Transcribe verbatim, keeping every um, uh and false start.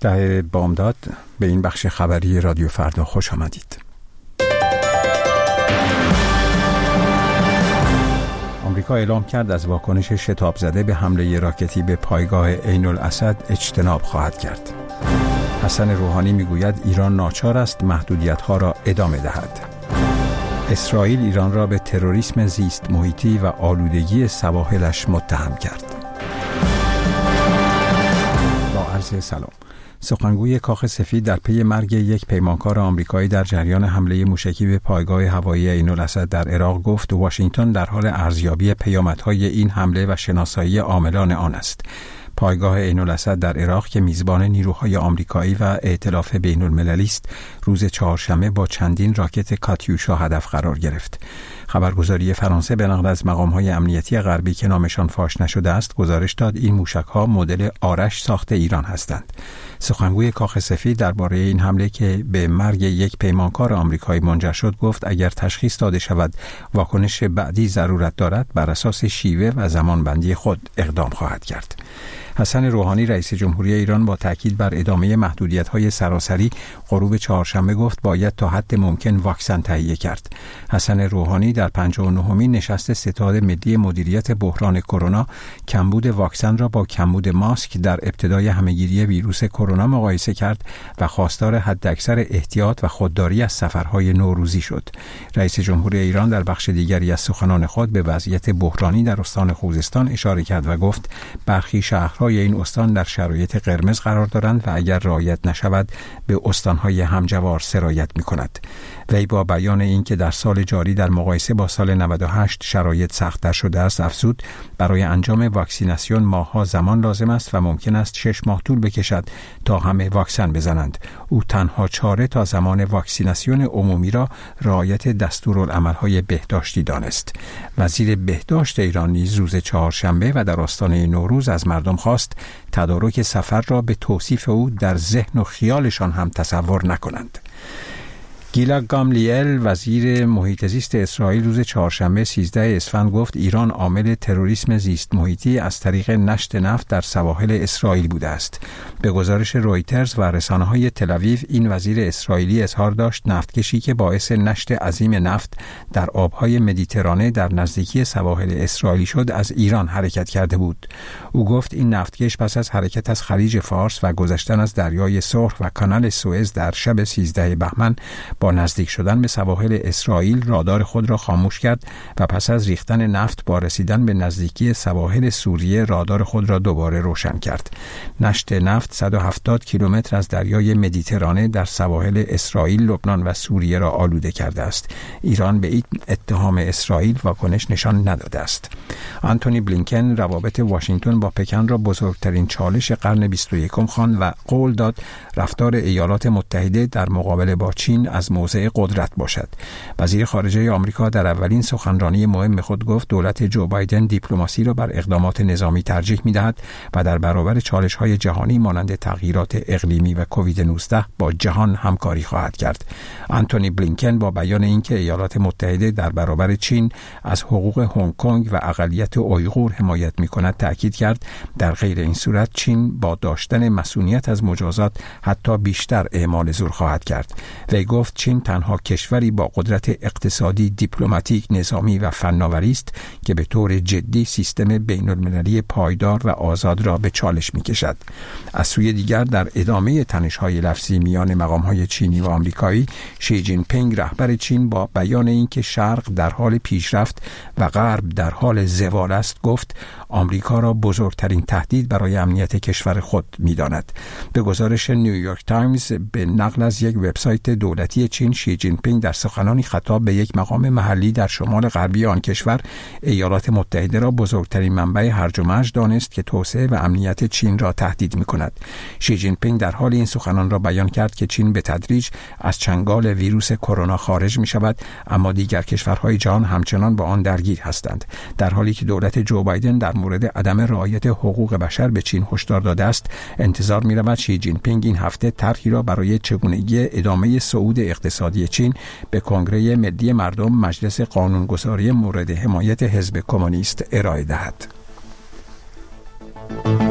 ده بامداد. به این بخش خبری رادیو فردا خوش آمدید. آمریکا اعلام کرد از واکنش شتاب زده به حمله راکتی به پایگاه عین الاسد اجتناب خواهد کرد. حسن روحانی میگوید ایران ناچار است محدودیت‌ها را ادامه دهد. اسرائیل ایران را به تروریسم زیست محیطی و آلودگی سواحلش متهم کرد. با عرض سلام. سخنگوی کاخ سفید در پی مرگ یک پیمانکار آمریکایی در جریان حمله موشکی به پایگاه هوایی عین الاسد در عراق گفت واشنگتن در حال ارزیابی پیامدهای این حمله و شناسایی عاملان آن است. پایگاه عین الاسد در عراق که میزبان نیروهای آمریکایی و ائتلاف بین المللی است، روز چهارشنبه با چندین راکت کاتیوشا هدف قرار گرفت. خبرگزاری فرانسه به نقل از مقام‌های امنیتی غربی که نامشان فاش نشده است گزارش داد این موشک‌ها مدل آرش ساخت ایران هستند. سخنگوی کاخ سفید درباره این حمله که به مرگ یک پیمانکار آمریکایی منجر شد گفت اگر تشخیص داده شود واکنش بعدی ضرورت دارد بر اساس شیوه و زمانبندی خود اقدام خواهد کرد. حسن روحانی رئیس جمهوری ایران با تاکید بر ادامه محدودیت‌های سراسری غروب چهارشنبه گفت باید تا حد ممکن واکسن تهیه کرد. حسن روحانی در پنجاه و نهمین نشست ستاد ملی مدیریت بحران کرونا کمبود واکسن را با کمبود ماسک در ابتدای همهگیری ویروس کرونا مقایسه کرد و خواستار حداکثر احتیاط و خودداری از سفرهای نوروزی شد. رئیس جمهوری ایران در بخش دیگری از سخنان خود به وضعیت بحرانی در استان خوزستان اشاره کرد و گفت برخی شهرهای این استان در شرایط قرمز قرار دارند و اگر رعایت نشود به استانهای همجوار سرایت می‌کند. وی با بیان این که در سال جاری در مقایسه با سال نود و هشت شرایط سخت‌تر شده است افزود برای انجام واکسیناسیون ماه‌ها زمان لازم است و ممکن است شش ماه طول بکشد تا همه واکسن بزنند. او تنها چاره تا زمان واکسیناسیون عمومی را رعایت دستورالعمل‌های بهداشتی دانست. وزیر بهداشت ایران نیز روز چهارشنبه و در آستانه نوروز از مردم خواست تدارک سفر را به توصیف او در ذهن و خیالشان هم تصور نکنند. گیلا گاملیل وزیر محیط زیست اسرائیل روز چهارشنبه سیزده اسفند گفت ایران عامل تروریسم زیست محیطی از طریق نشت نفت در سواحل اسرائیل بوده است. به گزارش رویترز و رسانه‌های تل‌آویو این وزیر اسرائیلی اظهار داشت نفتکشی که باعث نشت عظیم نفت در آبهای مدیترانه در نزدیکی سواحل اسرائیلی شد از ایران حرکت کرده بود. او گفت این نفتکش پس از حرکت از خلیج فارس و گذشتن از دریای سرخ و کانال سوئز در شب سیزده بهمن با نزدیک شدن به سواحل اسرائیل رادار خود را خاموش کرد و پس از ریختن نفت با رسیدن به نزدیکی سواحل سوریه رادار خود را دوباره روشن کرد. نشت نفت صد و هفتاد کیلومتر از دریای مدیترانه در سواحل اسرائیل، لبنان و سوریه را آلوده کرده است. ایران به این اتهام اسرائیل واکنش نشان نداده است. آنتونی بلینکن روابط واشنگتن با پکن را بزرگترین چالش قرن بیست و یکم خواند و قول داد رفتار ایالات متحده در مقابله با چین از موضع قدرت باشد. وزیر خارجه آمریکا در اولین سخنرانی مهم خود گفت دولت جو بایدن دیپلماسی را بر اقدامات نظامی ترجیح می‌دهد و در برابر چالش‌های جهانی مانند تغییرات اقلیمی و کووید نوزده با جهان همکاری خواهد کرد. آنتونی بلینکن با بیان اینکه ایالات متحده در برابر چین از حقوق هنگ کنگ و اقلیت اویغور حمایت می‌کند تأکید کرد در غیر این صورت چین با داشتن مسئولیت از مجازات حتی بیشتر اعمال زور خواهد کرد. وی گفت چین تنها کشوری با قدرت اقتصادی، دیپلماتیک، نظامی و فناوری است که به طور جدی سیستم بین المللی پایدار و آزاد را به چالش می‌کشد. از سوی دیگر در ادامه تنش‌های لفظی میان مقام‌های چینی و آمریکایی، شی جین پینگ رهبر چین با بیان اینکه شرق در حال پیشرفت و غرب در حال زوال است گفت آمریکا را بزرگترین تهدید برای امنیت کشور خود می‌داند. به گزارش نیویورک تایمز به نقل از یک وبسایت دولتی چین، شی جین پینگ در سخنانی خطاب به یک مقام محلی در شمال غربی آن کشور ایالات متحده را بزرگترین منبع هرج و مرج دانست که توسعه و امنیت چین را تهدید می‌کند. شی جین پینگ در حال این سخنان را بیان کرد که چین به تدریج از چنگال ویروس کرونا خارج می‌شود، اما دیگر کشورهای جهان همچنان با آن درگیر هستند. در حالی که دولت جو بایدن در مورد عدم رعایت حقوق بشر به چین هشدار داده است، انتظار می‌رود شی جین پینگ این هفته طرحی را برای چگونگی ادامه صعود اقتصادی چین به کنگره ملی مردم مجلس قانونگذاری مورد حمایت حزب کمونیست ارائه دهد.